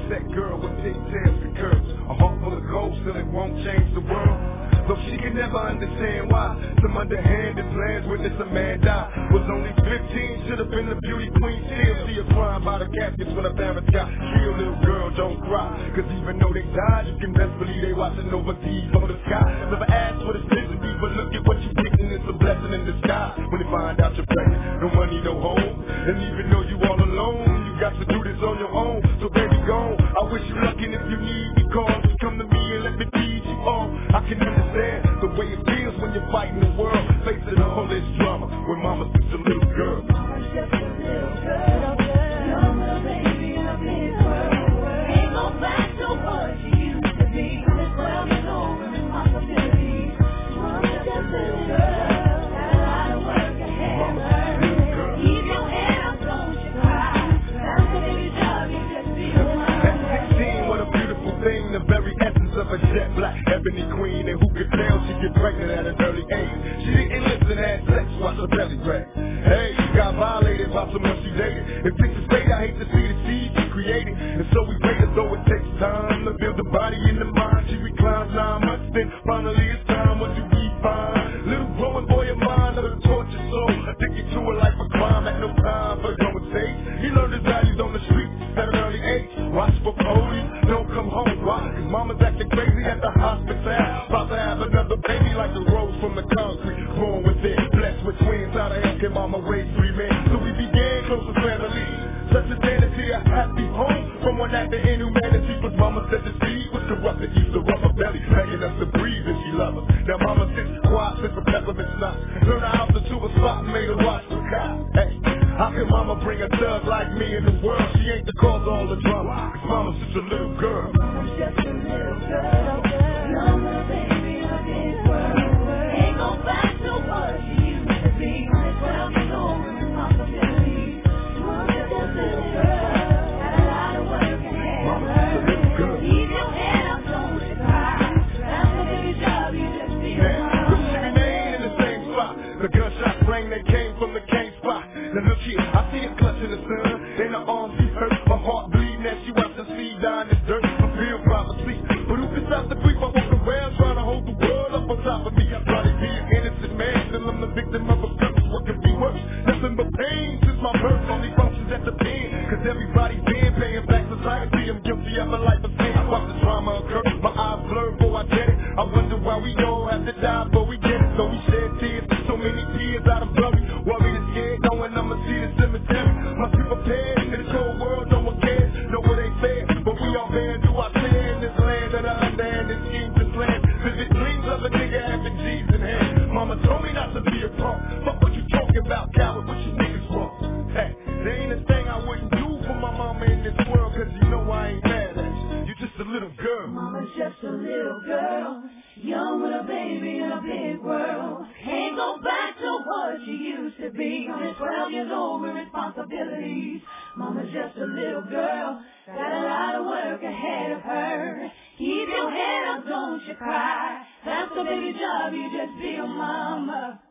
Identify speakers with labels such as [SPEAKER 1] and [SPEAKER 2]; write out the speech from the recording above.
[SPEAKER 1] that girl with pigtails and curls. A heart full of gold, still it won't change the world. Though she can never understand why some underhanded plans witness a man die. Was only 15, should have been the beauty queen. Still see her crying by the caskets when her parents got killed. Little girl, don't cry, cause even though they died, you can best believe they watching over deep on the sky. Never asked what it's meant to be, but look at what you getting. It's a blessing in disguise. When they find out you're pregnant, no money, no home, and even though you all alone, you got to do this on your own. So baby, go. I wish you luck, and if you need me, call. Just come to me and let me feed you all. I can understand the way it feels when you're fighting the world, facing all this drama. When mama's just a little girl.
[SPEAKER 2] Mama's just a little girl. Young little baby in a big world. Ain't no back to what she used to be. This world is over responsibilities. Mama's just a little girl. Got a lot of work ahead of her. Keep your head up, don't you cry. That's the baby job, you just feel mine.
[SPEAKER 1] At 16, what a beautiful thing. The very essence of a jet black ebony queen. And who could tell she get pregnant at an early age? She didn't listen, had sex, watch her belly break. Hey, she got violated by someone she dated. If this is fate, I hate to see the seed she created. And so we wait as though it takes time to build the body and the mind. She reclines 9 months, then finally it's time. What do we find? Little growing boy of mine, of a tortured soul, addicted to a life of crime, had no time for going safe. He learned his values on the street at an early age. Watch for police, don't come home. Why? Cause mama's acting crazy at the hospital. About to have another baby like the rose from the concrete. Born with it, blessed with twins. How the hell can mama raise 3 men? So we began close to family. Such a sanity, a happy home. From one act of inhumanity. But mama said the seed was corrupted. Used to rub her belly, begging us to breathe and she loved us. Now mama sits quiet, sits for peppermint schnapps. Turn her house into a spot and made her watch the cop. Hey, how can mama bring a thug like me in the world? She ain't the cause of all the drama. Cause mama's just a little girl.
[SPEAKER 2] Mama's just a little girl. Young little baby in a big world. Ain't go back to what she used to be. This world is over responsibilities. Mama's just a little girl. Got a lot of work ahead of her. Keep your head up, don't you cry. That's the baby job, you just feel
[SPEAKER 1] But she remained in the same spot. The gunshots rang, they came from the cane spot. Now look here, I see her clutching the sun. In her arms she hurt, her heart bleeding as she watched her seed die in the dirt. I feel probably, but who can stop the grief? I walk around trying to hold the world up on top of me. Probably be an innocent man, still I'm the victim of a curse. What could be worse? Nothing but pain since my birth. Only functions at the pen, cause everybody's been paying back society. I'm guilty of a life of sin. I watch the drama occur, my eyes blur before I get it. I wonder why we all have to die before we get it. So we shed tears, so many tears out of blurry. Worried and scared, knowing I'ma see the cemetery. Must be prepared in this cold world, no one cares. No, it ain't fair, but we all bear do our share in this land of the underhanded schemes to slam. Vivid dreams of a nigga having G's in hand. Mama told me not to be a punk. Fuck what you talking about, coward, what you niggas want. Hey, there ain't a thing I wouldn't do for my mama in this world, cause you know I ain't mad at you. You just a little girl.
[SPEAKER 2] Mama's just a little girl, young with a baby in a big world. Can't go back to what she used to be. This 12 years old with responsibilities. Mama's just a little girl, got a lot of work ahead of her. Keep your head up, don't you cry. That's the baby job, you just feel mama.